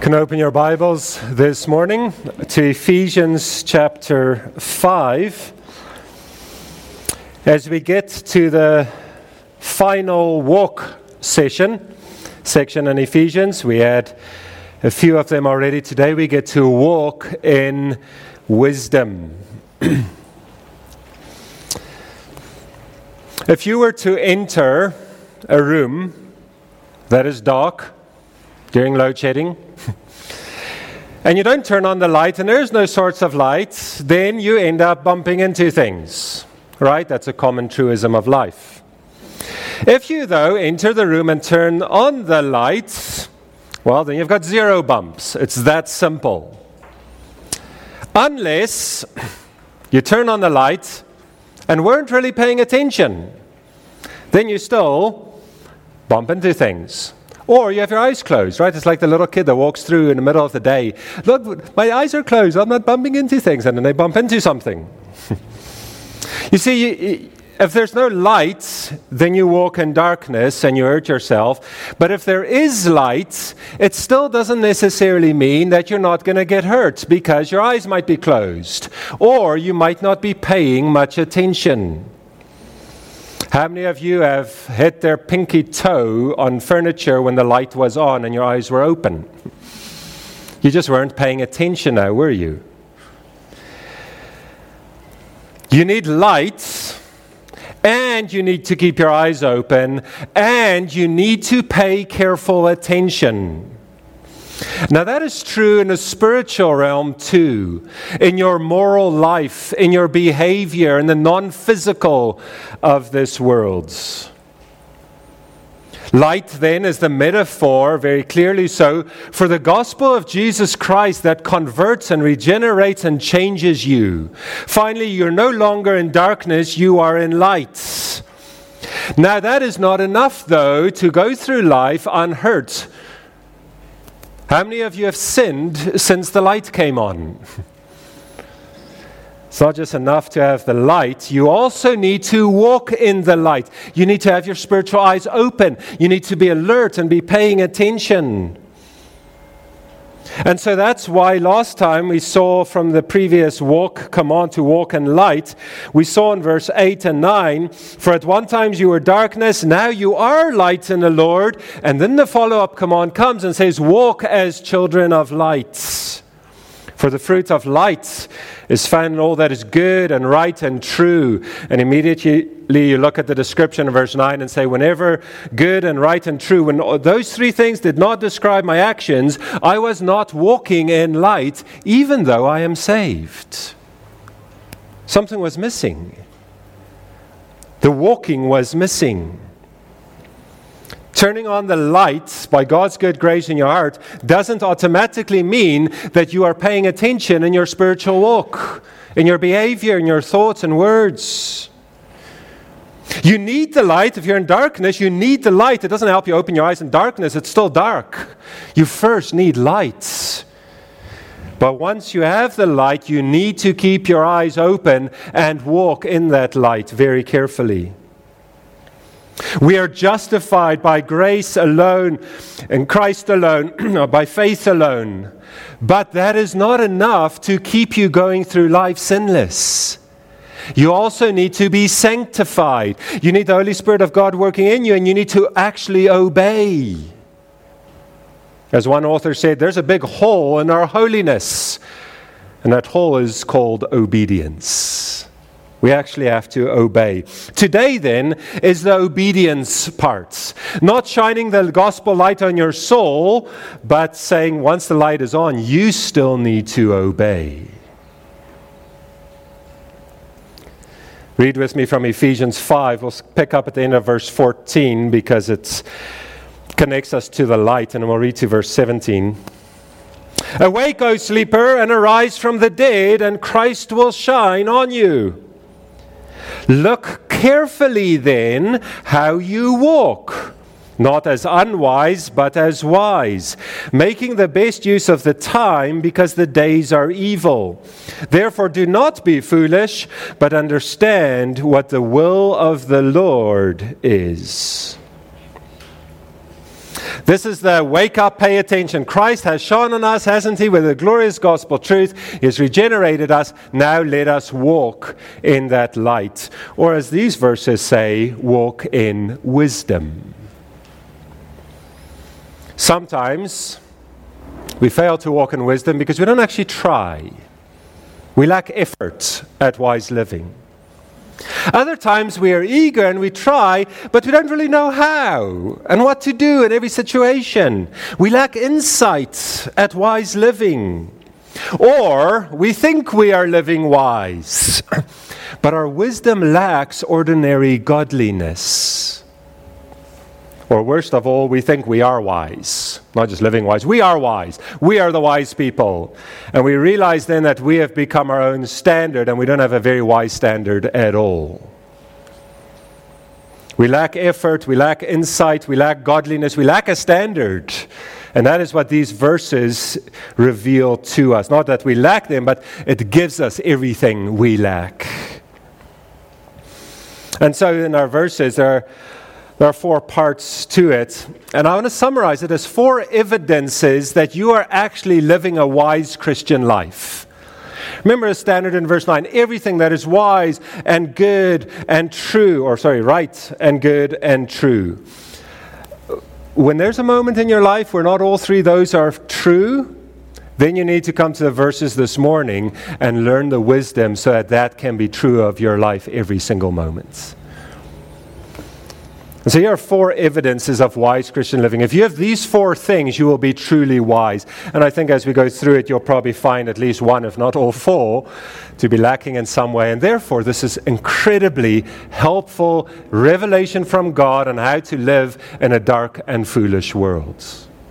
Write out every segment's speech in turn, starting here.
Can open your Bibles this morning to Ephesians chapter 5. As we get to the final walk section in Ephesians, we had a few of them already today. We get to walk in wisdom. If you were to enter a room that is dark during load shedding, and you don't turn on the light, and there's no source of light, then you end up bumping into things, right? That's a common truism of life. If you, though, enter the room and turn on the light, well, then you've got zero bumps. It's that simple. Unless you turn on the light and weren't really paying attention, then you still bump into things. Or you have your eyes closed, right? It's like the little kid that walks through in the middle of the day. Look, my eyes are closed. I'm not bumping into things. And then they bump into something. You see, if there's no light, then you walk in darkness and you hurt yourself. But if there is light, it still doesn't necessarily mean that you're not going to get hurt because your eyes might be closed. Or you might not be paying much attention. How many of you have hit their pinky toe on furniture when the light was on and your eyes were open? You just weren't paying attention now, were you? You need light, and you need to keep your eyes open, and you need to pay careful attention. Now that is true in the spiritual realm too, in your moral life, in your behavior, in the non-physical of this world. Light then is the metaphor, very clearly so, for the gospel of Jesus Christ that converts and regenerates and changes you. Finally, you're no longer in darkness, you are in light. Now that is not enough though to go through life unhurt. How many of you have sinned since the light came on? It's not just enough to have the light. You also need to walk in the light. You need to have your spiritual eyes open. You need to be alert and be paying attention. And so that's why last time we saw from the previous command to walk in light, we saw in verse 8 and 9, for at one time you were darkness, now you are light in the Lord. And then the follow-up command comes and says, walk as children of light. For the fruit of light is found in all that is good and right and true. And immediately you look at the description in verse 9 and say, whenever good and right and true, when those three things did not describe my actions, I was not walking in light, even though I am saved. Something was missing. The walking was missing. Turning on the light by God's good grace in your heart doesn't automatically mean that you are paying attention in your spiritual walk, in your behavior, in your thoughts and words. You need the light. If you're in darkness, you need the light. It doesn't help you open your eyes in darkness. It's still dark. You first need light. But once you have the light, you need to keep your eyes open and walk in that light very carefully. We are justified by grace alone, in Christ alone, by faith alone. But that is not enough to keep you going through life sinless. You also need to be sanctified. You need the Holy Spirit of God working in you, and you need to actually obey. As one author said, there's a big hole in our holiness, and that hole is called obedience. We actually have to obey. Today, then, is the obedience part. Not shining the gospel light on your soul, but saying once the light is on, you still need to obey. Read with me from Ephesians 5. We'll pick up at the end of verse 14 because it connects us to the light, and we'll read to verse 17. Awake, O sleeper, and arise from the dead, and Christ will shine on you. Look carefully then how you walk, not as unwise, but as wise, making the best use of the time because the days are evil. Therefore do not be foolish, but understand what the will of the Lord is. This is the wake up, pay attention. Christ has shone on us, hasn't he, with the glorious gospel truth. He has regenerated us. Now let us walk in that light. Or as these verses say, walk in wisdom. Sometimes we fail to walk in wisdom because we don't actually try. We lack effort at wise living. Other times we are eager and we try, but we don't really know how and what to do in every situation. We lack insight at wise living. Or we think we are living wise, but our wisdom lacks ordinary godliness. Or worst of all, we think we are wise. Not just living wise. We are wise. We are the wise people. And we realize then that we have become our own standard and we don't have a very wise standard at all. We lack effort. We lack insight. We lack godliness. We lack a standard. And that is what these verses reveal to us. Not that we lack them, but it gives us everything we lack. And so in our verses, there are 4 parts to it, and I want to summarize it as 4 evidences that you are actually living a wise Christian life. Remember the standard in verse 9, everything that is wise and good and true, right and good and true. When there's a moment in your life where not all 3 of those are true, then you need to come to the verses this morning and learn the wisdom so that that can be true of your life every single moment. And so here are 4 evidences of wise Christian living. If you have these 4 things, you will be truly wise. And I think as we go through it, you'll probably find at least 1, if not all 4, to be lacking in some way. And therefore, this is incredibly helpful revelation from God on how to live in a dark and foolish world.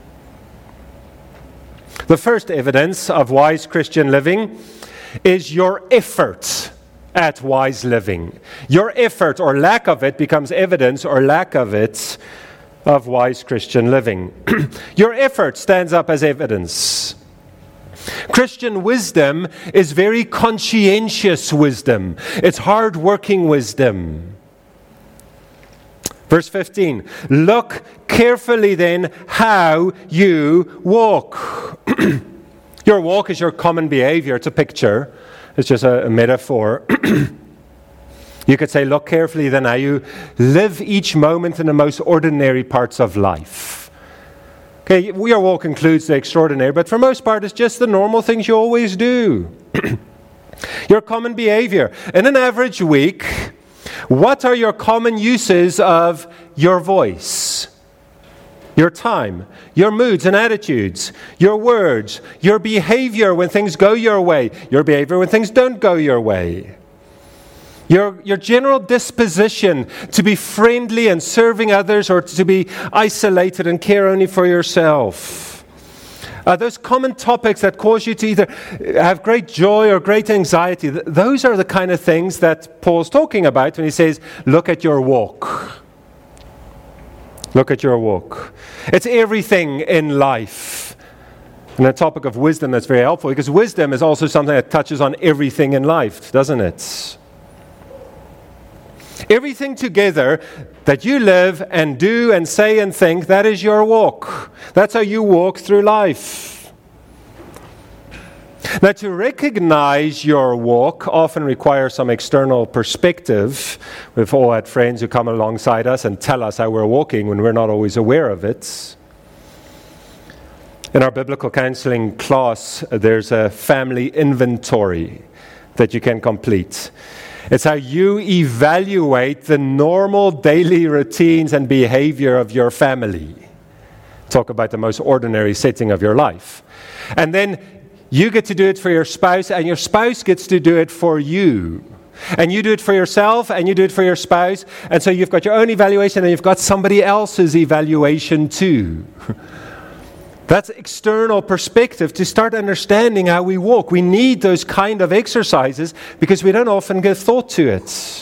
The first evidence of wise Christian living is your effort at wise living. Your effort or lack of it becomes evidence or lack of it of wise Christian living. Your effort stands up as evidence. Christian wisdom is very conscientious wisdom. It's hard-working wisdom. Verse 15, look carefully then how you walk. Your walk is your common behavior. It's a picture. It's just a metaphor. You could say, look carefully then how you live each moment in the most ordinary parts of life. Okay, your walk includes the extraordinary, but for most part it's just the normal things you always do. Your common behavior. In an average week, what are your common uses of your voice? Your time, your moods and attitudes, your words, your behavior when things go your way, your behavior when things don't go your way. Your general disposition to be friendly and serving others or to be isolated and care only for yourself. Those common topics that cause you to either have great joy or great anxiety, those are the kind of things that Paul's talking about when he says, look at your walk. Look at your walk. It's everything in life. And the topic of wisdom that's very helpful because wisdom is also something that touches on everything in life, doesn't it? Everything together that you live and do and say and think, that is your walk. That's how you walk through life. Now, to recognize your walk often requires some external perspective. We've all had friends who come alongside us and tell us how we're walking when we're not always aware of it. In our biblical counseling class, there's a family inventory that you can complete. It's how you evaluate the normal daily routines and behavior of your family. Talk about the most ordinary setting of your life. And then you get to do it for your spouse, and your spouse gets to do it for you. And you do it for yourself, and you do it for your spouse. And so you've got your own evaluation, and you've got somebody else's evaluation too. That's external perspective to start understanding how we walk. We need those kind of exercises because we don't often give thought to it.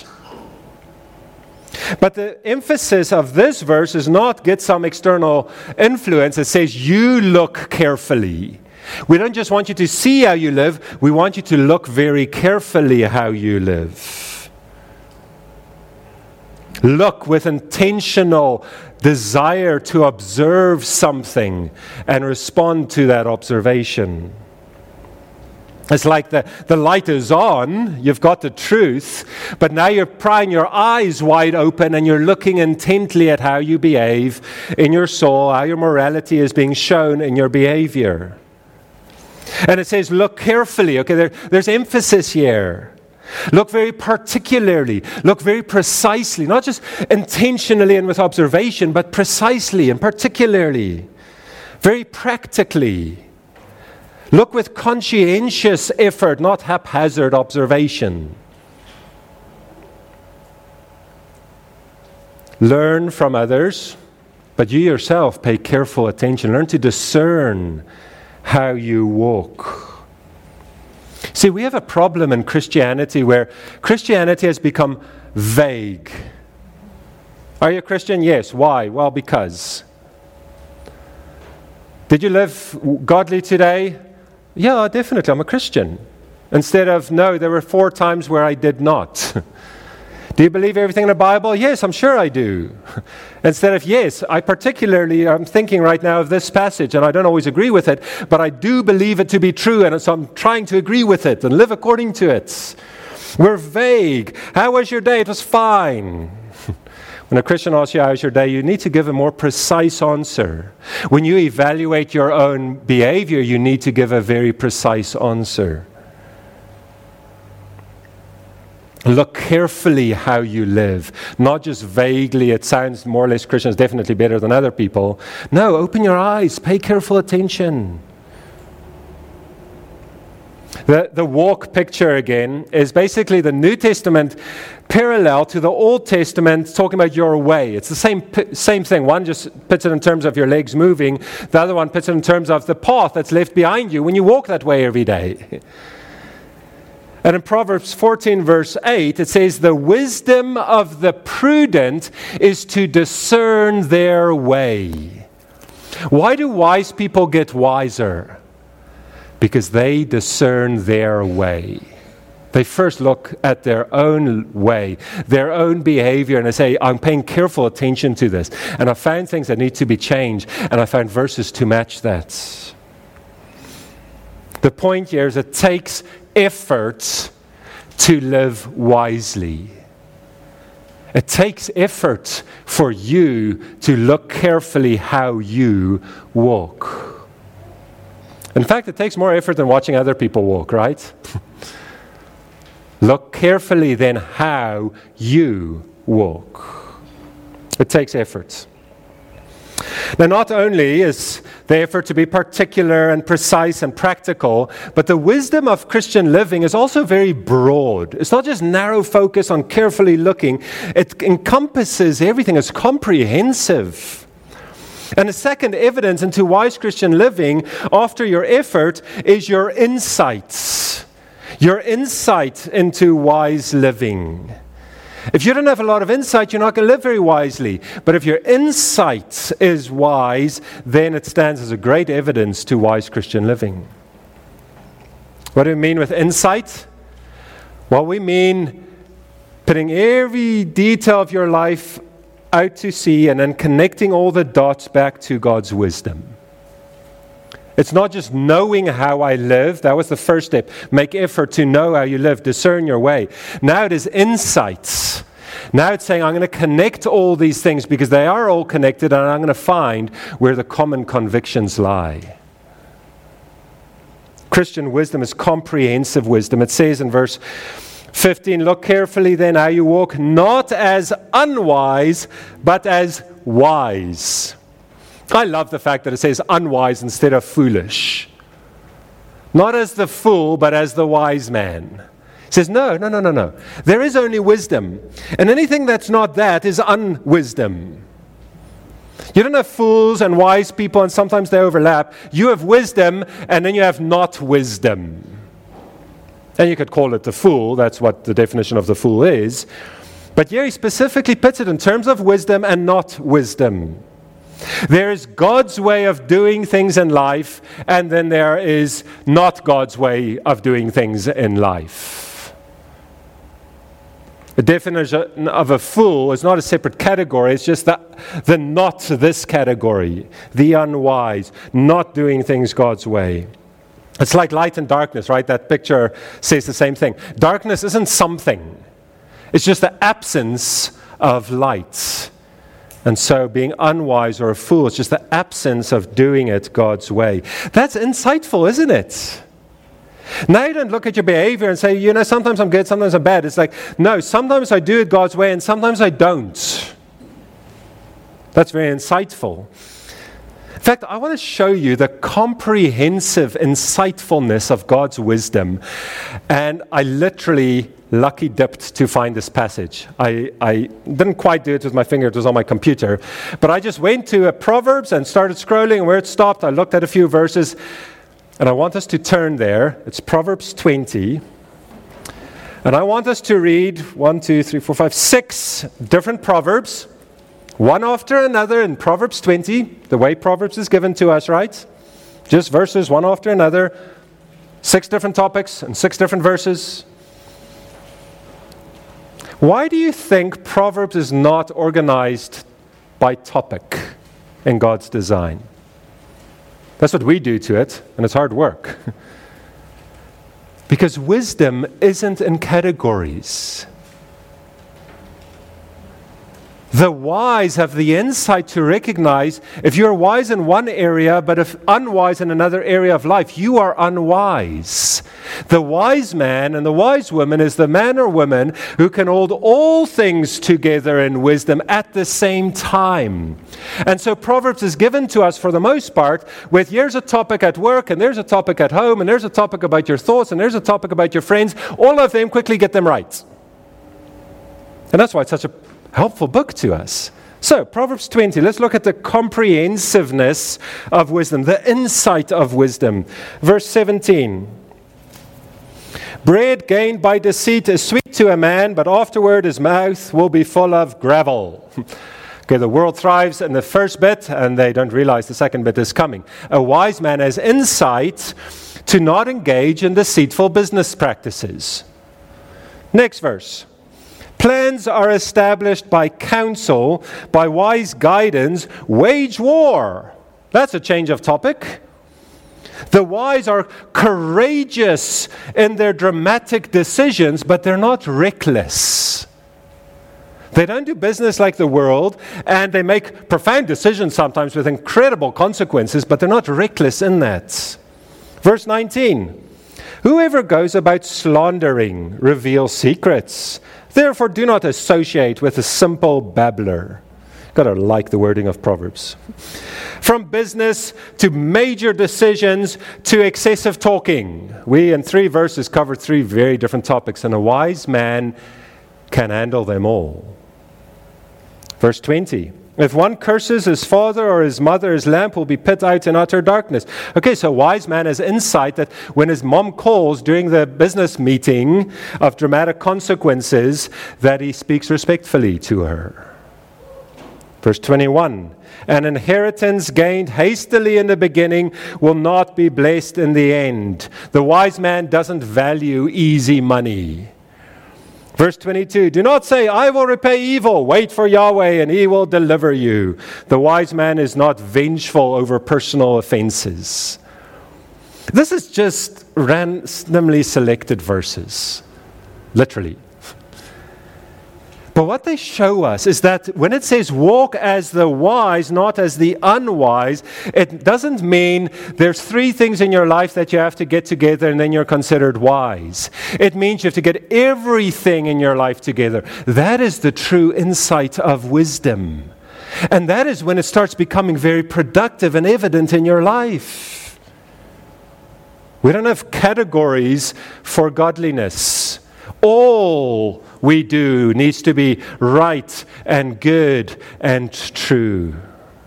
But the emphasis of this verse is not get some external influence. It says you look carefully. We don't just want you to see how you live. We want you to look very carefully how you live. Look with intentional desire to observe something and respond to that observation. It's like the light is on, you've got the truth, but now you're prying your eyes wide open and you're looking intently at how you behave in your soul, how your morality is being shown in your behavior. And it says, look carefully. Okay, there's emphasis here. Look very particularly, look very precisely, not just intentionally and with observation, but precisely and particularly, very practically. Look with conscientious effort, not haphazard observation. Learn from others, but you yourself pay careful attention. Learn to discern how you walk. See, we have a problem in Christianity where Christianity has become vague. Are you a Christian? Yes. Why? Well, because. Did you live godly today? Yeah, definitely. I'm a Christian. Instead of, no, there were 4 times where I did not. Do you believe everything in the Bible? Yes, I'm sure I do. Instead of, yes, I'm thinking right now of this passage, and I don't always agree with it, but I do believe it to be true, and so I'm trying to agree with it and live according to it. We're vague. How was your day? It was fine. When a Christian asks you, how was your day? You need to give a more precise answer. When you evaluate your own behavior, you need to give a very precise answer. Look carefully how you live, not just vaguely. It sounds more or less Christian is definitely better than other people. No, open your eyes, pay careful attention. The walk picture again is basically the New Testament parallel to the Old Testament talking about your way. It's the same thing. One just puts it in terms of your legs moving. The other one puts it in terms of the path that's left behind you when you walk that way every day. And in Proverbs 14, verse 8, it says, the wisdom of the prudent is to discern their way. Why do wise people get wiser? Because they discern their way. They first look at their own way, their own behavior, and they say, I'm paying careful attention to this. And I found things that need to be changed, and I found verses to match that. The point here is it takes effort to live wisely. It takes effort for you to look carefully how you walk. In fact, it takes more effort than watching other people walk, right? Look carefully then how you walk. It takes effort. Now, not only is the effort to be particular and precise and practical, but the wisdom of Christian living is also very broad. It's not just narrow focus on carefully looking. It encompasses everything. It's comprehensive. And the second evidence into wise Christian living after your effort is your insights. Your insight into wise living. If you don't have a lot of insight, you're not going to live very wisely. But if your insight is wise, then it stands as a great evidence to wise Christian living. What do we mean with insight? Well, we mean putting every detail of your life out to sea and then connecting all the dots back to God's wisdom. It's not just knowing how I live. That was the first step. Make effort to know how you live. Discern your way. Now it is insights. Now it's saying I'm going to connect all these things because they are all connected, and I'm going to find where the common convictions lie. Christian wisdom is comprehensive wisdom. It says in verse 15, look carefully then how you walk, not as unwise, but as wise. I love the fact that it says unwise instead of foolish. Not as the fool, but as the wise man. It says, no. There is only wisdom. And anything that's not that is unwisdom. You don't have fools and wise people, and sometimes they overlap. You have wisdom, and then you have not wisdom. And you could call it the fool. That's what the definition of the fool is. But here he specifically puts it in terms of wisdom and not wisdom. There is God's way of doing things in life, and then there is not God's way of doing things in life. The definition of a fool is not a separate category. It's just the not this category, the unwise, not doing things God's way. It's like light and darkness, right? That picture says the same thing. Darkness isn't something. It's just the absence of light. And so being unwise or a fool is just the absence of doing it God's way. That's insightful, isn't it? Now you don't look at your behavior and say, sometimes I'm good, sometimes I'm bad. It's like, no, sometimes I do it God's way and sometimes I don't. That's very insightful. In fact, I want to show you the comprehensive insightfulness of God's wisdom. And I literally lucky dipped to find this passage. I didn't quite do it with my finger, it was on my computer. But I just went to Proverbs and started scrolling, and where it stopped, I looked at a few verses. And I want us to turn there. It's Proverbs 20. And I want us to read 6 different Proverbs, one after another in Proverbs 20, the way Proverbs is given to us, right? Just verses one after another, 6 different topics and 6 different verses. Why do you think Proverbs is not organized by topic in God's design? That's what we do to it, and it's hard work. Because wisdom isn't in categories. The wise have the insight to recognize if you're wise in one area, but if unwise in another area of life, you are unwise. The wise man and the wise woman is the man or woman who can hold all things together in wisdom at the same time. And so Proverbs is given to us for the most part with here's a topic at work, and there's a topic at home, and there's a topic about your thoughts, and there's a topic about your friends. All of them, quickly get them right. And that's why it's such a helpful book to us. So, Proverbs 20, let's look at the comprehensiveness of wisdom, the insight of wisdom. Verse 17. Bread gained by deceit is sweet to a man, but afterward his mouth will be full of gravel. Okay, the world thrives in the first bit, and they don't realize the second bit is coming. A wise man has insight to not engage in deceitful business practices. Next verse. Plans are established by counsel, by wise guidance, wage war. That's a change of topic. The wise are courageous in their dramatic decisions, but they're not reckless. They don't do business like the world, and they make profound decisions sometimes with incredible consequences, but they're not reckless in that. Verse 19. Whoever goes about slandering reveals secrets. Therefore, do not associate with a simple babbler. Got to like the wording of Proverbs. From business to major decisions to excessive talking. We, in 3 verses, covered 3 very different topics, and a wise man can handle them all. Verse 20. If one curses his father or his mother, his lamp will be put out in utter darkness. Okay, so a wise man has insight that when his mom calls during the business meeting of dramatic consequences, that he speaks respectfully to her. Verse 21. An inheritance gained hastily in the beginning will not be blessed in the end. The wise man doesn't value easy money. Verse 22, do not say, I will repay evil. Wait for Yahweh and he will deliver you. The wise man is not vengeful over personal offenses. This is just randomly selected verses, literally. But what they show us is that when it says walk as the wise, not as the unwise, it doesn't mean there's 3 things in your life that you have to get together and then you're considered wise. It means you have to get everything in your life together. That is the true insight of wisdom. And that is when it starts becoming very productive and evident in your life. We don't have categories for godliness. All we do needs to be right and good and true.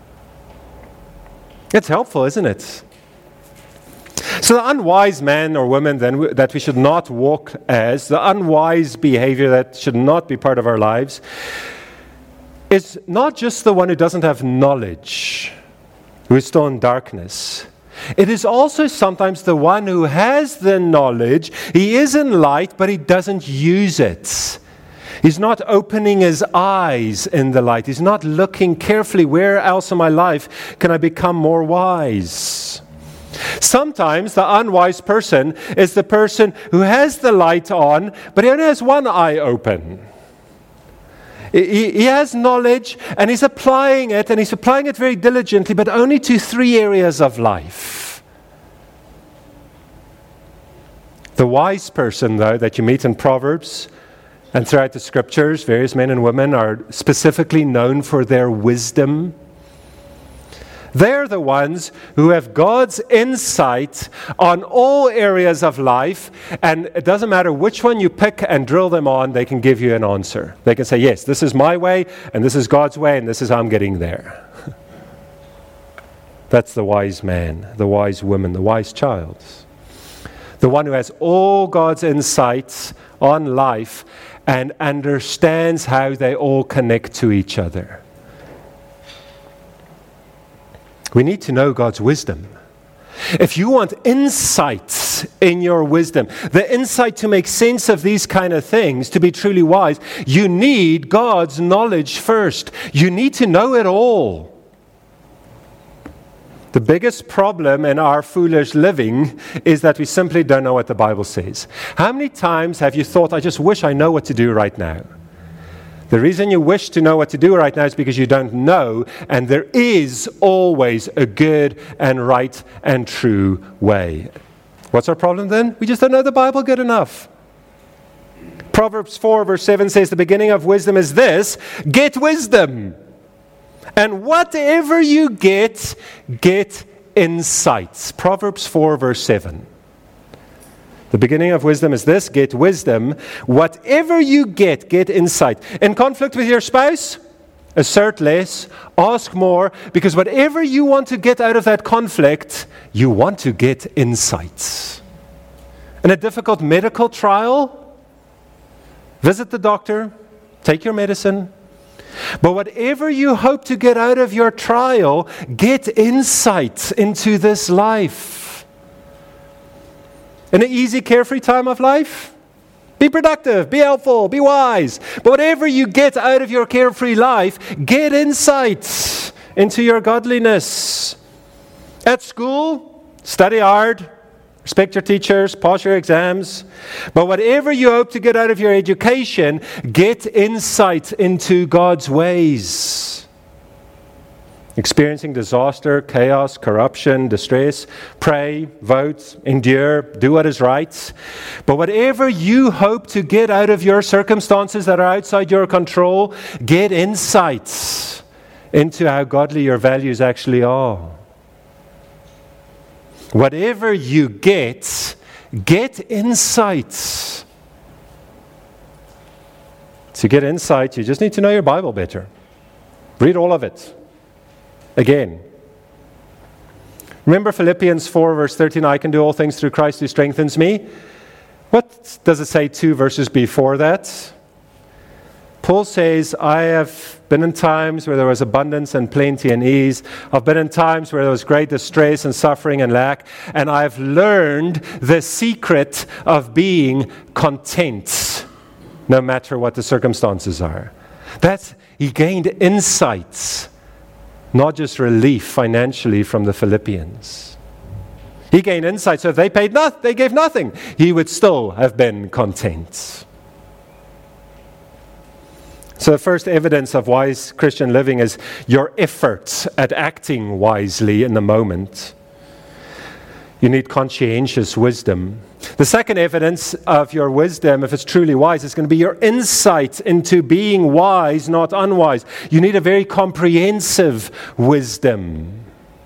It's helpful, isn't it? So the unwise man or woman then that we should not walk as, the unwise behavior that should not be part of our lives, is not just the one who doesn't have knowledge, who is still in darkness. It is also sometimes the one who has the knowledge. He is in light, but he doesn't use it. He's not opening his eyes in the light. He's not looking carefully, where else in my life can I become more wise? Sometimes the unwise person is the person who has the light on, but he only has one eye open. He has knowledge, and he's applying it very diligently, but only to 3 areas of life. The wise person, though, that you meet in Proverbs and throughout the Scriptures, various men and women are specifically known for their wisdom. They're the ones who have God's insight on all areas of life, and it doesn't matter which one you pick and drill them on, they can give you an answer. They can say, yes, this is my way, and this is God's way, and this is how I'm getting there. That's the wise man, the wise woman, the wise child. The one who has all God's insights on life and understands how they all connect to each other. We need to know God's wisdom. If you want insights in your wisdom, the insight to make sense of these kind of things, to be truly wise, you need God's knowledge first. You need to know it all. The biggest problem in our foolish living is that we simply don't know what the Bible says. How many times have you thought, I just wish I know what to do right now? The reason you wish to know what to do right now is because you don't know, and there is always a good and right and true way. What's our problem then? We just don't know the Bible good enough. Proverbs 4 verse 7 says, the beginning of wisdom is this, get wisdom. And whatever you get insights. Proverbs 4 verse 7. The beginning of wisdom is this, get wisdom. Whatever you get insight. In conflict with your spouse, assert less, ask more, because whatever you want to get out of that conflict, you want to get insights. In a difficult medical trial, visit the doctor, take your medicine. But whatever you hope to get out of your trial, get insight into this life. In an easy, carefree time of life, be productive, be helpful, be wise. But whatever you get out of your carefree life, get insights into your godliness. At school, study hard, respect your teachers, pass your exams. But whatever you hope to get out of your education, get insight into God's ways. Experiencing disaster, chaos, corruption, distress, pray, vote, endure, do what is right. But whatever you hope to get out of your circumstances that are outside your control, get insights into how godly your values actually are. Whatever you get insights. To get insight, you just need to know your Bible better. Read all of it. Again. Remember Philippians 4 verse 13, I can do all things through Christ who strengthens me. What does it say 2 verses before that? Paul says, I have been in times where there was abundance and plenty and ease. I've been in times where there was great distress and suffering and lack. And I've learned the secret of being content, no matter what the circumstances are. He gained insights. Not just relief financially from the Philippians. He gained insight, so if they gave nothing, he would still have been content. So the first evidence of wise Christian living is your efforts at acting wisely in the moment. You need conscientious wisdom. The second evidence of your wisdom, if it's truly wise, is going to be your insight into being wise, not unwise. You need a very comprehensive wisdom.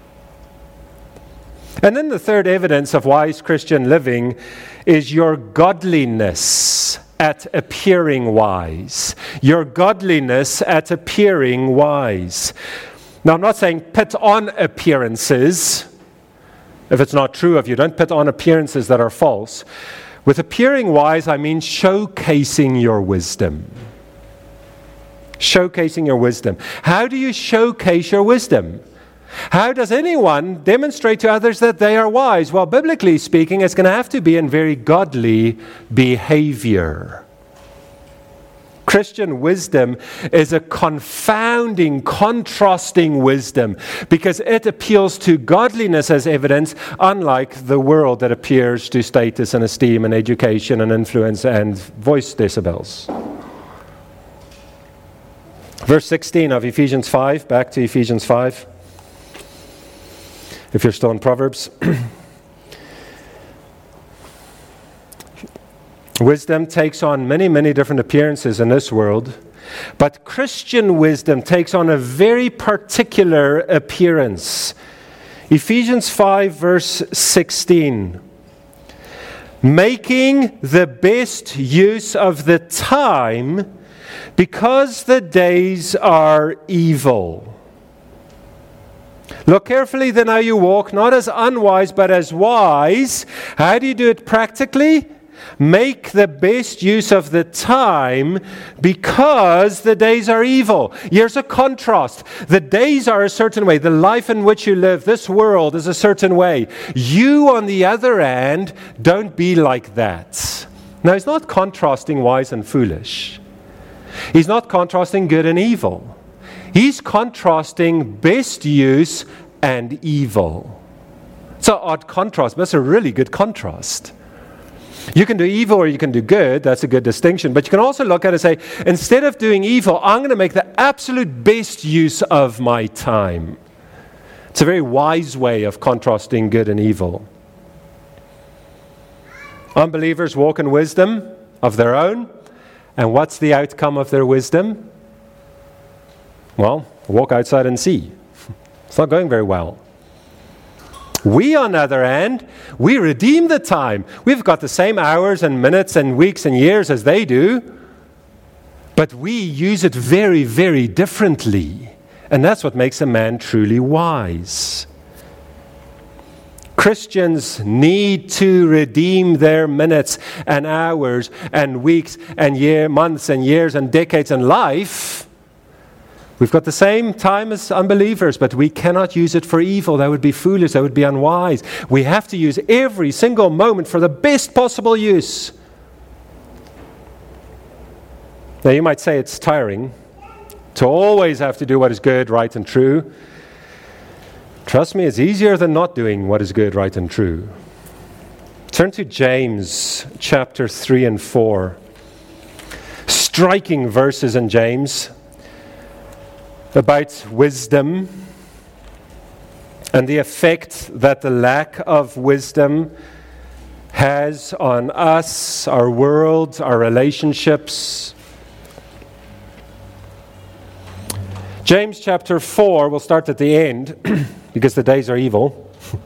And then the third evidence of wise Christian living is your godliness at appearing wise. Your godliness at appearing wise. Now, I'm not saying put on appearances. If it's not true of you, don't put on appearances that are false. With appearing wise, I mean showcasing your wisdom. Showcasing your wisdom. How do you showcase your wisdom? How does anyone demonstrate to others that they are wise? Well, biblically speaking, it's going to have to be in very godly behavior. Christian wisdom is a confounding, contrasting wisdom because it appeals to godliness as evidence, unlike the world that appears to status and esteem and education and influence and voice decibels. Verse 16 of Ephesians 5, back to Ephesians 5, if you're still in Proverbs. Wisdom takes on many, many different appearances in this world, but Christian wisdom takes on a very particular appearance. Ephesians 5, verse 16. Making the best use of the time because the days are evil. Look carefully then how you walk, not as unwise, but as wise. How do you do it practically? Make the best use of the time because the days are evil. Here's a contrast. The days are a certain way. The life in which you live, this world, is a certain way. You, on the other hand, don't be like that. Now, he's not contrasting wise and foolish. He's not contrasting good and evil. He's contrasting best use and evil. It's an odd contrast, but it's a really good contrast. You can do evil or you can do good. That's a good distinction. But you can also look at it and say, instead of doing evil, I'm going to make the absolute best use of my time. It's a very wise way of contrasting good and evil. Unbelievers walk in wisdom of their own. And what's the outcome of their wisdom? Well, walk outside and see. It's not going very well. We, on the other hand, we redeem the time. We've got the same hours and minutes and weeks and years as they do, but we use it very, very differently. And that's what makes a man truly wise. Christians need to redeem their minutes and hours and weeks and months and years and decades in life. We've got the same time as unbelievers, but we cannot use it for evil. That would be foolish. That would be unwise. We have to use every single moment for the best possible use. Now, you might say it's tiring to always have to do what is good, right, and true. Trust me, it's easier than not doing what is good, right, and true. Turn to James chapter 3 and 4. Striking verses in James about wisdom and the effect that the lack of wisdom has on us, our world, our relationships. James chapter 4, we'll start at the end because the days are evil.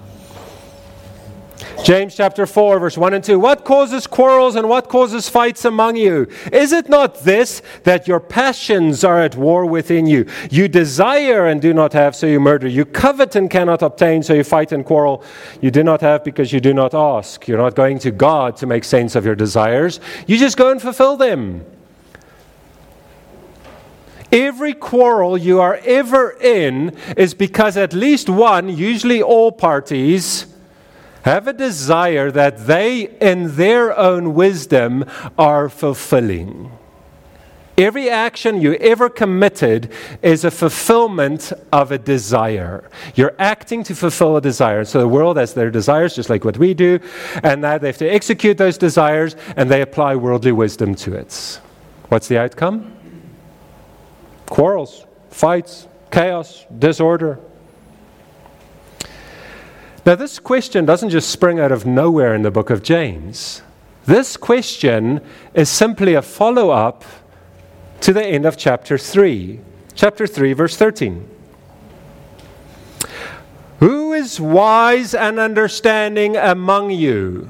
James chapter 4, verse 1 and 2. What causes quarrels and what causes fights among you? Is it not this, that your passions are at war within you? You desire and do not have, so you murder. You covet and cannot obtain, so you fight and quarrel. You do not have because you do not ask. You're not going to God to make sense of your desires. You just go and fulfill them. Every quarrel you are ever in is because at least one, usually all parties, have a desire that they, in their own wisdom, are fulfilling. Every action you ever committed is a fulfillment of a desire. You're acting to fulfill a desire. So the world has their desires, just like what we do, and now they have to execute those desires, and they apply worldly wisdom to it. What's the outcome? Quarrels, fights, chaos, disorder. Now, this question doesn't just spring out of nowhere in the book of James. This question is simply a follow-up to the end of chapter 3. Chapter 3, verse 13. Who is wise and understanding among you?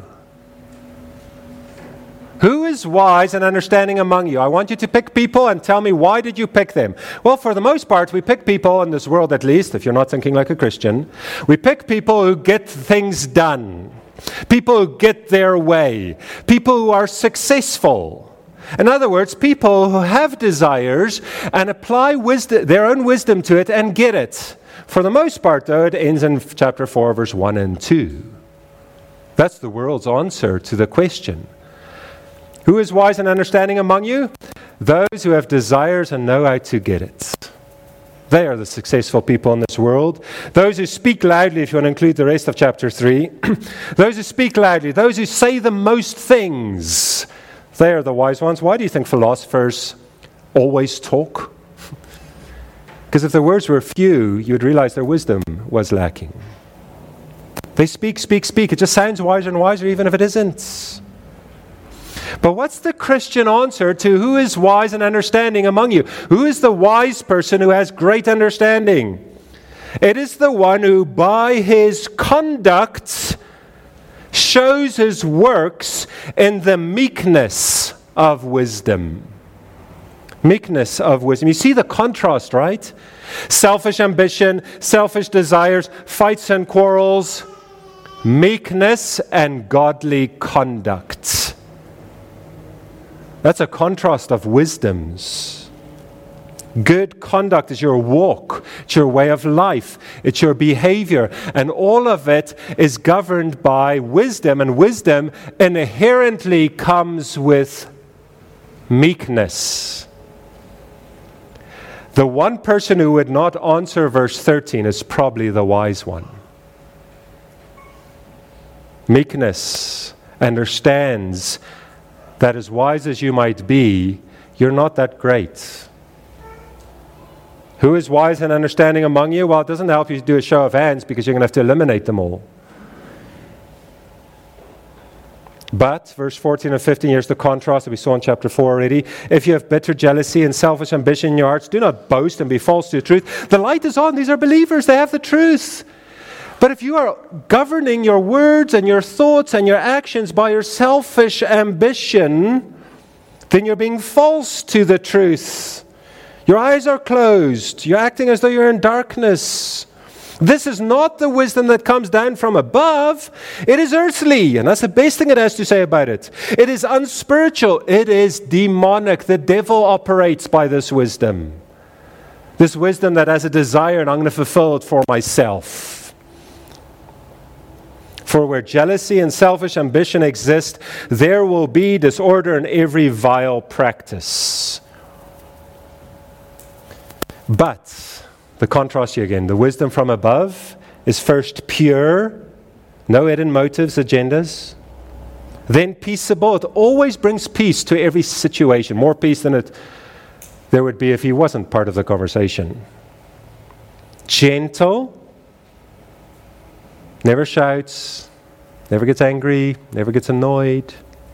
Who is wise and understanding among you? I want you to pick people and tell me, why did you pick them? Well, for the most part, we pick people in this world, at least, if you're not thinking like a Christian. We pick people who get things done. People who get their way. People who are successful. In other words, people who have desires and apply their own wisdom to it and get it. For the most part, though, it ends in chapter 4, verse 1 and 2. That's the world's answer to the question. Who is wise and understanding among you? Those who have desires and know how to get it. They are the successful people in this world. Those who speak loudly, if you want to include the rest of chapter 3. Those who speak loudly, those who say the most things, they are the wise ones. Why do you think philosophers always talk? Because if their words were few, you would realize their wisdom was lacking. They speak, speak, speak. It just sounds wiser and wiser, even if it isn't. But what's the Christian answer to who is wise and understanding among you? Who is the wise person who has great understanding? It is the one who by his conduct shows his works in the meekness of wisdom. Meekness of wisdom. You see the contrast, right? Selfish ambition, selfish desires, fights and quarrels, meekness and godly conduct. That's a contrast of wisdoms. Good conduct is your walk, it's your way of life, it's your behavior, and all of it is governed by wisdom, and wisdom inherently comes with meekness. The one person who would not answer verse 13 is probably the wise one. Meekness understands that as wise as you might be, you're not that great. Who is wise and understanding among you? Well, it doesn't help you to do a show of hands because you're going to have to eliminate them all. But, verse 14 and 15, here's the contrast that we saw in chapter 4 already. If you have bitter jealousy and selfish ambition in your hearts, do not boast and be false to the truth. The light is on. These are believers. They have the truth. But if you are governing your words and your thoughts and your actions by your selfish ambition, then you're being false to the truth. Your eyes are closed. You're acting as though you're in darkness. This is not the wisdom that comes down from above. It is earthly, and that's the best thing it has to say about it. It is unspiritual. It is demonic. The devil operates by this wisdom. This wisdom that has a desire, and I'm going to fulfill it for myself. For where jealousy and selfish ambition exist, there will be disorder in every vile practice. But, the contrast here again, the wisdom from above is first pure, no hidden motives, agendas. Then peaceable. It always brings peace to every situation, more peace than there would be if he wasn't part of the conversation. Gentle. Never shouts, never gets angry, never gets annoyed.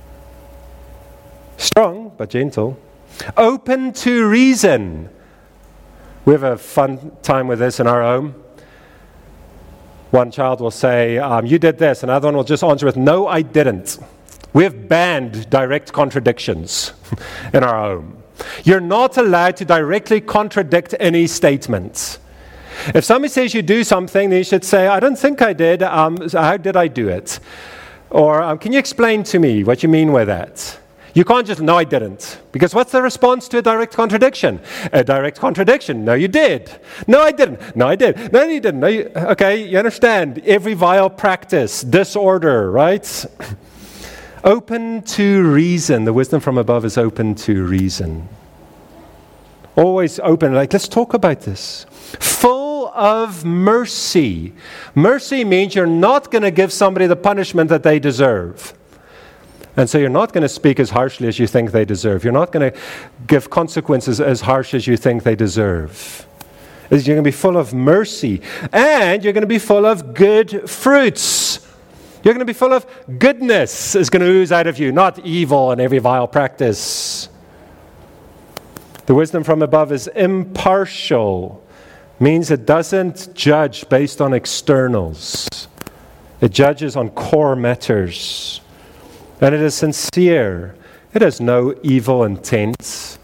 Strong, but gentle. Open to reason. We have a fun time with this in our home. One child will say, you did this. Another one will just answer with, no, I didn't. We have banned direct contradictions in our home. You're not allowed to directly contradict any statement. If somebody says you do something, then you should say, I don't think I did. How did I do it? Or can you explain to me what you mean with that? You can't just, no, I didn't. Because what's the response to a direct contradiction? A direct contradiction. No, you did. No, I didn't. No, I did. No, you didn't. No, okay, you understand. Every vile practice, disorder, right? Open to reason. The wisdom from above is open to reason. Always open, like, let's talk about this. Full of mercy. Mercy means you're not going to give somebody the punishment that they deserve. And so you're not going to speak as harshly as you think they deserve. You're not going to give consequences as harsh as you think they deserve. You're going to be full of mercy. And you're going to be full of good fruits. You're going to be full of goodness is going to ooze out of you, not evil and every vile practice. The wisdom from above is impartial. Means it doesn't judge based on externals. It judges on core matters. And it is sincere. It has no evil intent.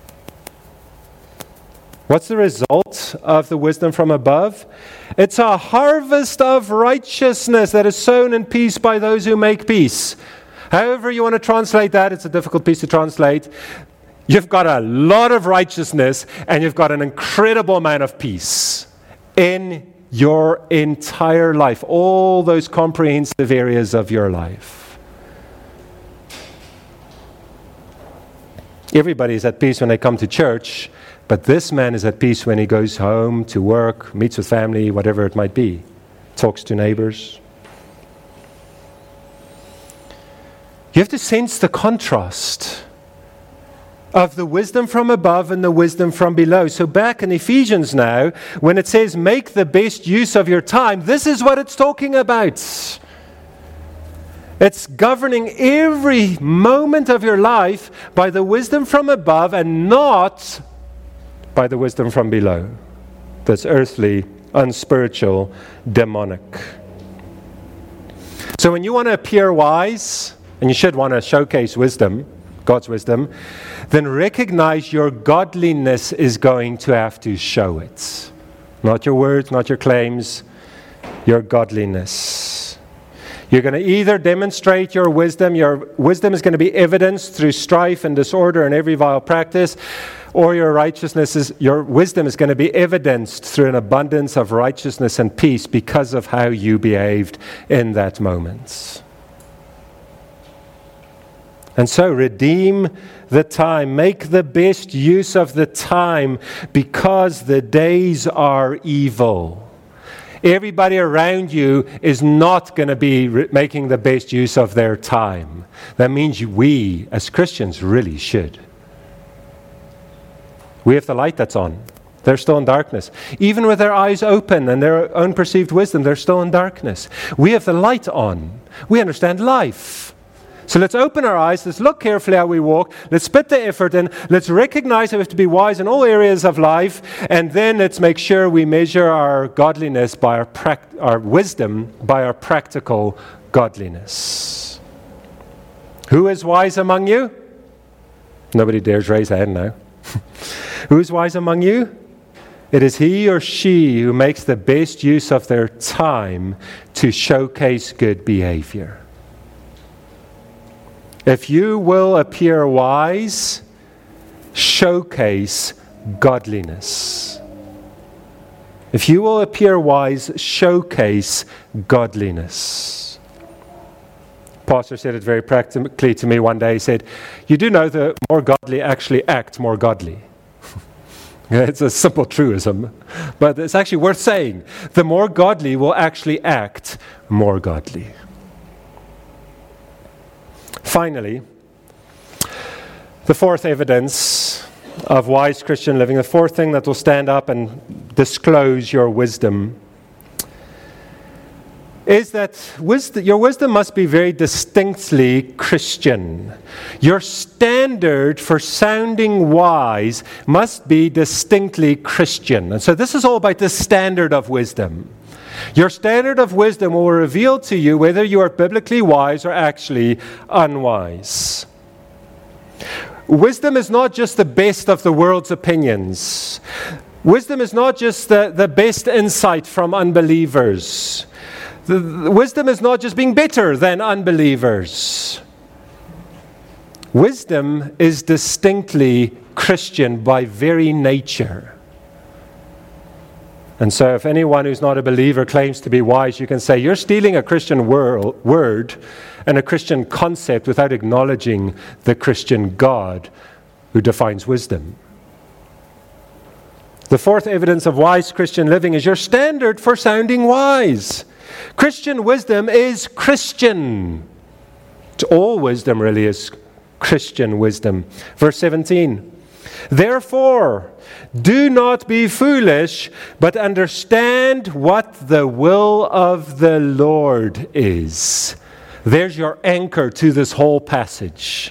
What's the result of the wisdom from above? It's a harvest of righteousness that is sown in peace by those who make peace. However you want to translate that, it's a difficult piece to translate. You've got a lot of righteousness and you've got an incredible amount of peace in your entire life, all those comprehensive areas of your life. Everybody is at peace when they come to church, but this man is at peace when he goes home to work, meets with family, whatever it might be, talks to neighbors. You have to sense the contrast of the wisdom from above and the wisdom from below. So back in Ephesians now, when it says make the best use of your time, this is what it's talking about. It's governing every moment of your life by the wisdom from above and not by the wisdom from below. That's earthly, unspiritual, demonic. So when you want to appear wise, and you should want to showcase wisdom, God's wisdom, then recognize your godliness is going to have to show it. Not your words, not your claims, your godliness. You're going to either demonstrate your wisdom is going to be evidenced through strife and disorder and every vile practice, or your wisdom is going to be evidenced through an abundance of righteousness and peace because of how you behaved in that moment. And so redeem the time. Make the best use of the time because the days are evil. Everybody around you is not going to be making the best use of their time. That means we, as Christians, really should. We have the light that's on. They're still in darkness. Even with their eyes open and their own perceived wisdom, they're still in darkness. We have the light on. We understand life. So let's open our eyes, let's look carefully how we walk, let's put the effort in, let's recognize that we have to be wise in all areas of life, and then let's make sure we measure our godliness by our wisdom by our practical godliness. Who is wise among you? Nobody dares raise a hand now. Who is wise among you? It is he or she who makes the best use of their time to showcase good behavior. If you will appear wise, showcase godliness. If you will appear wise, showcase godliness. Pastor said it very practically to me one day. He said, you do know the more godly actually act more godly. It's a simple truism, but it's actually worth saying. The more godly will actually act more godly. Finally, the fourth evidence of wise Christian living, the fourth thing that will stand up and disclose your wisdom, is that your wisdom must be very distinctly Christian. Your standard for sounding wise must be distinctly Christian. And so this is all about the standard of wisdom. Your standard of wisdom will reveal to you whether you are biblically wise or actually unwise. Wisdom is not just the best of the world's opinions. Wisdom is not just the best insight from unbelievers. Wisdom is not just being better than unbelievers. Wisdom is distinctly Christian by very nature. And so if anyone who's not a believer claims to be wise, you can say, you're stealing a Christian word and a Christian concept without acknowledging the Christian God who defines wisdom. The fourth evidence of wise Christian living is your standard for sounding wise. Christian wisdom is Christian. All wisdom really is Christian wisdom. Verse 17. Therefore, do not be foolish, but understand what the will of the Lord is. There's your anchor to this whole passage.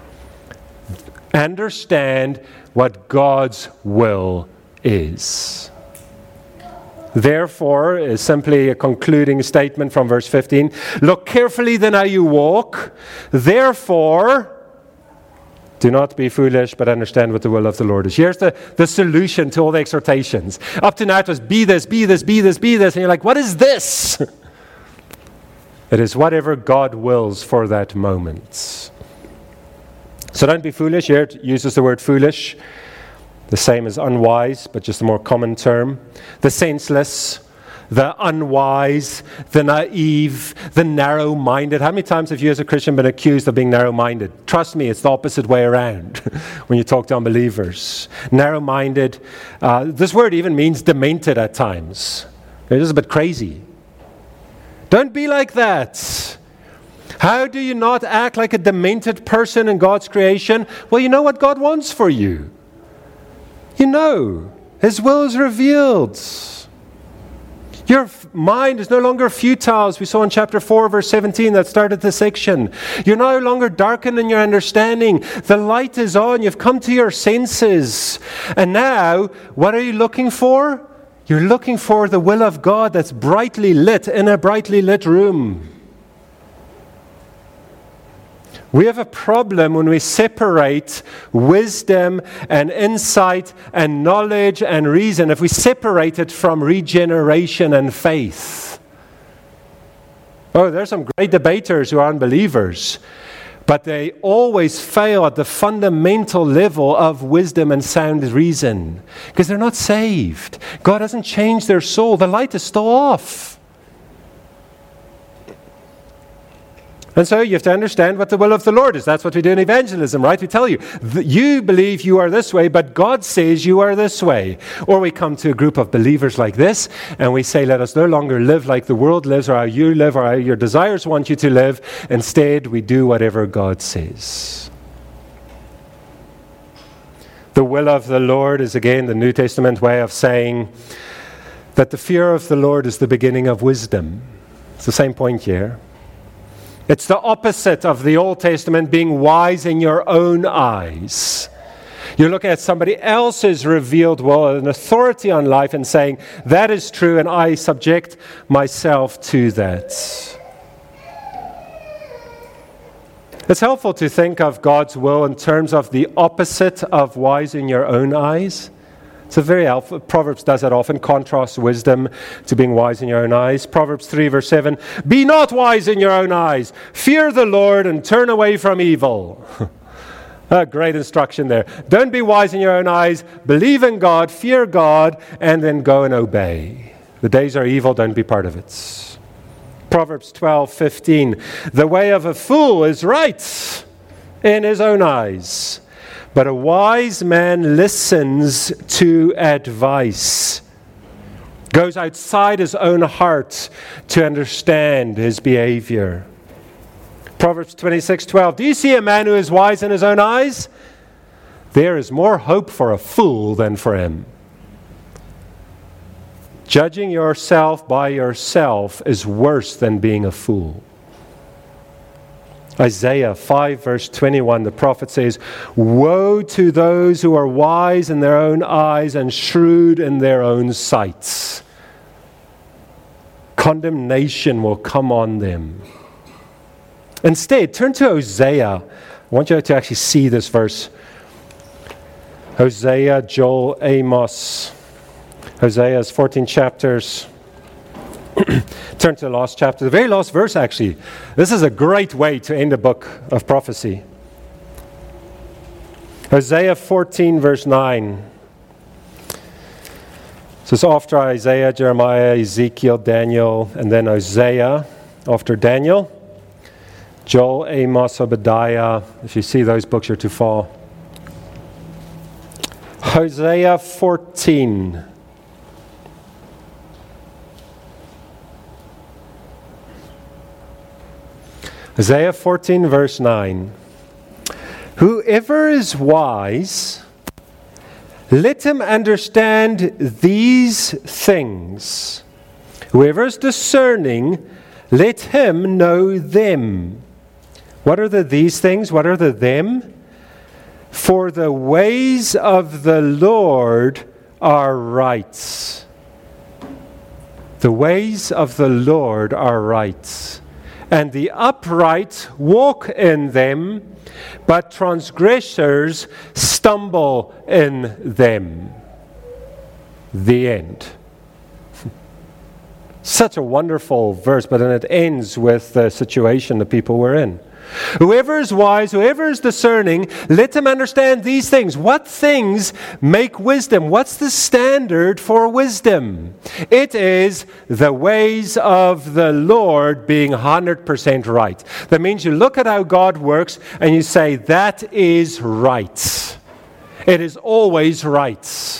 Understand what God's will is. Therefore is simply a concluding statement from verse 15. Look carefully then how you walk. Therefore, do not be foolish, but understand what the will of the Lord is. Here's the solution to all the exhortations. Up to now it was be this, be this, be this, be this. And you're like, what is this? It is whatever God wills for that moment. So don't be foolish. Here it uses the word foolish. The same as unwise, but just a more common term. The senseless, the unwise, the naive, the narrow-minded. How many times have you as a Christian been accused of being narrow-minded? Trust me, it's the opposite way around when you talk to unbelievers. Narrow-minded. This word even means demented at times. It is a bit crazy. Don't be like that. How do you not act like a demented person in God's creation? Well, you know what God wants for you. You know. His will is revealed. Your mind is no longer futile, as we saw in chapter 4, verse 17, that started this section. You're no longer darkened in your understanding. The light is on. You've come to your senses. And now, what are you looking for? You're looking for the will of God that's brightly lit in a brightly lit room. We have a problem when we separate wisdom and insight and knowledge and reason, if we separate it from regeneration and faith. Oh, there's some great debaters who are unbelievers, but they always fail at the fundamental level of wisdom and sound reason because they're not saved. God hasn't changed their soul. The light is still off. And so you have to understand what the will of the Lord is. That's what we do in evangelism, right? We tell you, you believe you are this way, but God says you are this way. Or we come to a group of believers like this, and we say, let us no longer live like the world lives, or how you live, or how your desires want you to live. Instead, we do whatever God says. The will of the Lord is, again, the New Testament way of saying that the fear of the Lord is the beginning of wisdom. It's the same point here. It's the opposite of the Old Testament being wise in your own eyes. You're looking at somebody else's revealed will and authority on life and saying, that is true, and I subject myself to that. It's helpful to think of God's will in terms of the opposite of wise in your own eyes. It's a very helpful. Proverbs does that often, contrasts wisdom to being wise in your own eyes. Proverbs 3 verse 7, be not wise in your own eyes. Fear the Lord and turn away from evil. A great instruction there. Don't be wise in your own eyes. Believe in God, fear God, and then go and obey. The days are evil, don't be part of it. Proverbs 12:15, the way of a fool is right in his own eyes, but a wise man listens to advice, goes outside his own heart to understand his behavior. Proverbs 26:12, do you see a man who is wise in his own eyes? There is more hope for a fool than for him. Judging yourself by yourself is worse than being a fool. Isaiah 5 verse 21, the prophet says, woe to those who are wise in their own eyes and shrewd in their own sights. Condemnation will come on them. Instead, turn to Hosea. I want you to actually see this verse. Hosea, Joel, Amos. Hosea is 14 chapters. Turn to the last chapter, the very last verse actually. This is a great way to end a book of prophecy. Hosea 14 verse 9. So it's after Isaiah, Jeremiah, Ezekiel, Daniel, and then Hosea. After Daniel, Joel, Amos, Obadiah. If you see those books, you're too far. Hosea 14. Isaiah 14 verse 9. Whoever is wise, let him understand these things. Whoever is discerning, let him know them. What are these things? What are the them? For the ways of the Lord are right. The ways of the Lord are right. And the upright walk in them, but transgressors stumble in them. The end. Such a wonderful verse, but then it ends with the situation the people were in. Whoever is wise, whoever is discerning, let him understand these things. What things make wisdom? What's the standard for wisdom? It is the ways of the Lord being 100% right. That means you look at how God works and you say, that is right. It is always right.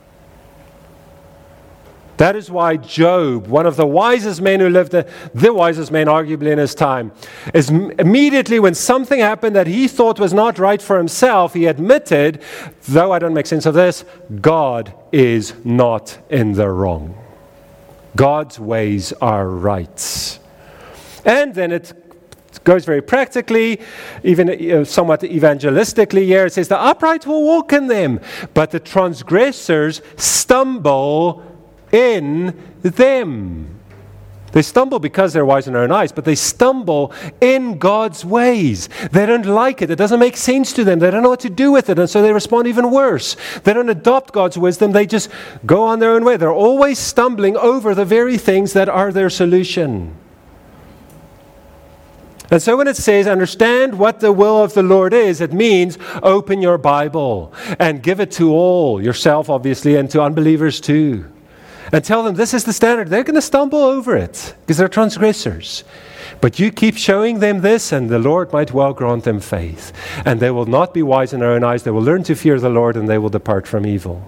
That is why Job, one of the wisest men who lived, the wisest man arguably in his time, is immediately when something happened that he thought was not right for himself, he admitted, though I don't make sense of this, God is not in the wrong. God's ways are right. And then it goes very practically, even somewhat evangelistically here. It says, the upright will walk in them, but the transgressors stumble in them. They stumble because they're wise in their own eyes, but they stumble in God's ways. They don't like it. It doesn't make sense to them. They don't know what to do with it, and so they respond even worse. They don't adopt God's wisdom. They just go on their own way. They're always stumbling over the very things that are their solution. And so when it says, understand what the will of the Lord is, it means open your Bible and give it to all, yourself obviously, and to unbelievers too. And tell them this is the standard. They're going to stumble over it because they're transgressors. But you keep showing them this, and the Lord might well grant them faith. And they will not be wise in their own eyes. They will learn to fear the Lord, and they will depart from evil.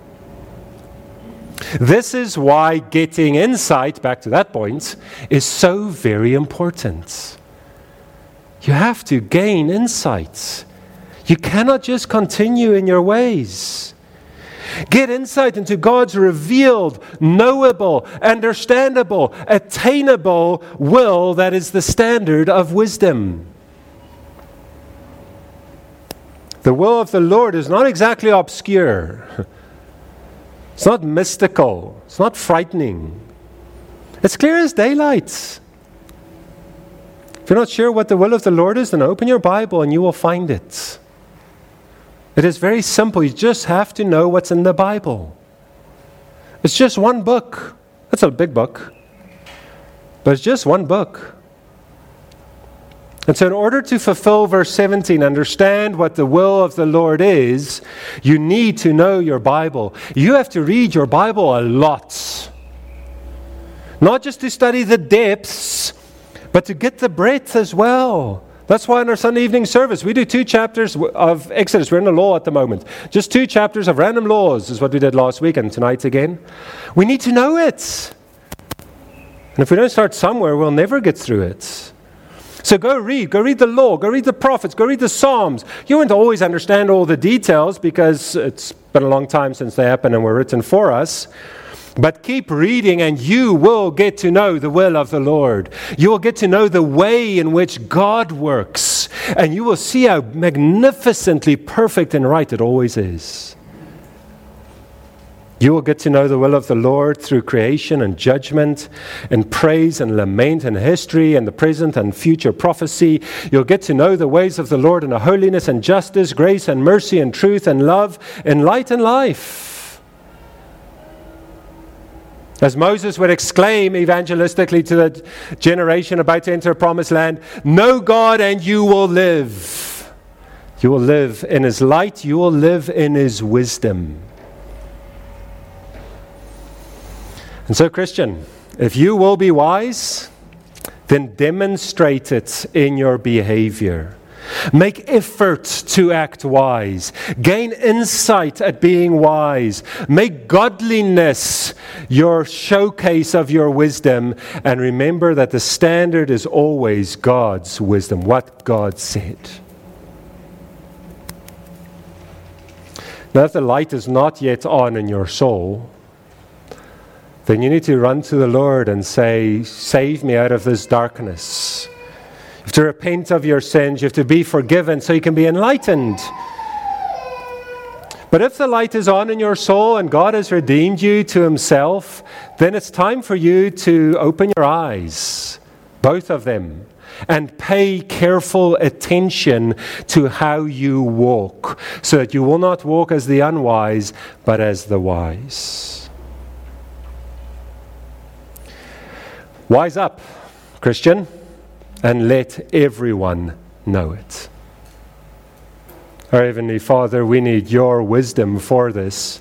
This is why getting insight, back to that point, is so very important. You have to gain insight. You cannot just continue in your ways. Get insight into God's revealed, knowable, understandable, attainable will that is the standard of wisdom. The will of the Lord is not exactly obscure. It's not mystical. It's not frightening. It's clear as daylight. If you're not sure what the will of the Lord is, then open your Bible and you will find it. It is very simple. You just have to know what's in the Bible. It's just one book. It's a big book, but it's just one book. And so in order to fulfill verse 17, understand what the will of the Lord is, you need to know your Bible. You have to read your Bible a lot. Not just to study the depths, but to get the breadth as well. That's why in our Sunday evening service, we do 2 chapters of Exodus. We're in the law at the moment. Just 2 chapters of random laws is what we did last week and tonight again. We need to know it. And if we don't start somewhere, we'll never get through it. So go read the law, go read the prophets, go read the Psalms. You won't always understand all the details because it's been a long time since they happened and were written for us. But keep reading and you will get to know the will of the Lord. You will get to know the way in which God works. And you will see how magnificently perfect and right it always is. You will get to know the will of the Lord through creation and judgment and praise and lament and history and the present and future prophecy. You'll get to know the ways of the Lord in holiness and justice, grace and mercy and truth and love and light and life. As Moses would exclaim evangelistically to the generation about to enter a promised land, know God and you will live. You will live in His light. You will live in His wisdom. And so, Christian, if you will be wise, then demonstrate it in your behavior. Make effort to act wise. Gain insight at being wise. Make godliness your showcase of your wisdom. And remember that the standard is always God's wisdom, what God said. Now, if the light is not yet on in your soul, then you need to run to the Lord and say, save me out of this darkness. You have to repent of your sins. You have to be forgiven so you can be enlightened. But if the light is on in your soul and God has redeemed you to Himself, then it's time for you to open your eyes, both of them, and pay careful attention to how you walk, so that you will not walk as the unwise, but as the wise. Wise up, Christian, and let everyone know it. Our Heavenly Father, we need your wisdom for this.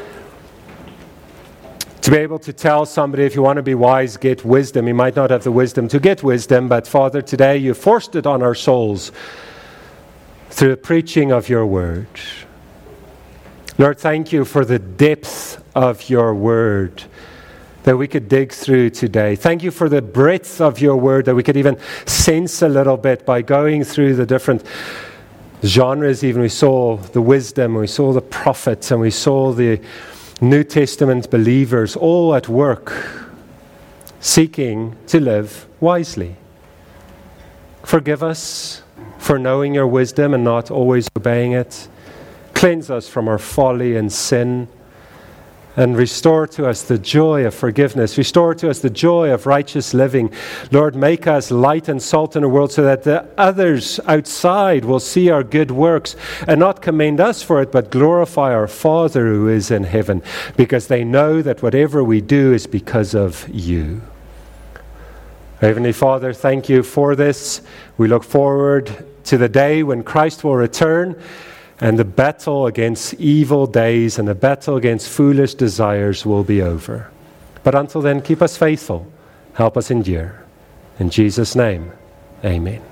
To be able to tell somebody, if you want to be wise, get wisdom. You might not have the wisdom to get wisdom, but Father, today you forced it on our souls through the preaching of your word. Lord, thank you for the depth of your word that we could dig through today. Thank you for the breadth of your word that we could even sense a little bit by going through the different genres. Even we saw the wisdom, we saw the prophets, and we saw the New Testament believers all at work, seeking to live wisely. Forgive us for knowing your wisdom and not always obeying it. Cleanse us from our folly and sin. And restore to us the joy of forgiveness. Restore to us the joy of righteous living. Lord, make us light and salt in the world so that the others outside will see our good works and not commend us for it, but glorify our Father who is in heaven, because they know that whatever we do is because of you. Heavenly Father, thank you for this. We look forward to the day when Christ will return, and the battle against evil days and the battle against foolish desires will be over. But until then, keep us faithful. Help us endure. In Jesus' name, amen.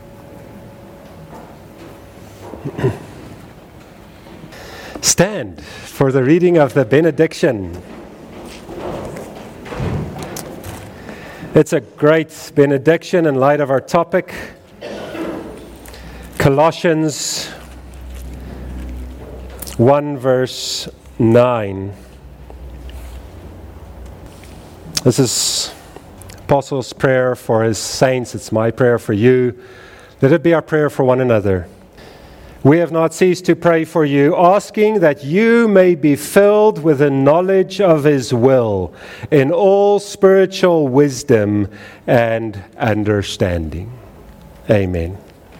Stand for the reading of the benediction. It's a great benediction in light of our topic. Colossians 1 verse 9. This is Apostle's prayer for his saints. It's my prayer for you. Let it be our prayer for one another. We have not ceased to pray for you, asking that you may be filled with the knowledge of his will in all spiritual wisdom and understanding. Amen.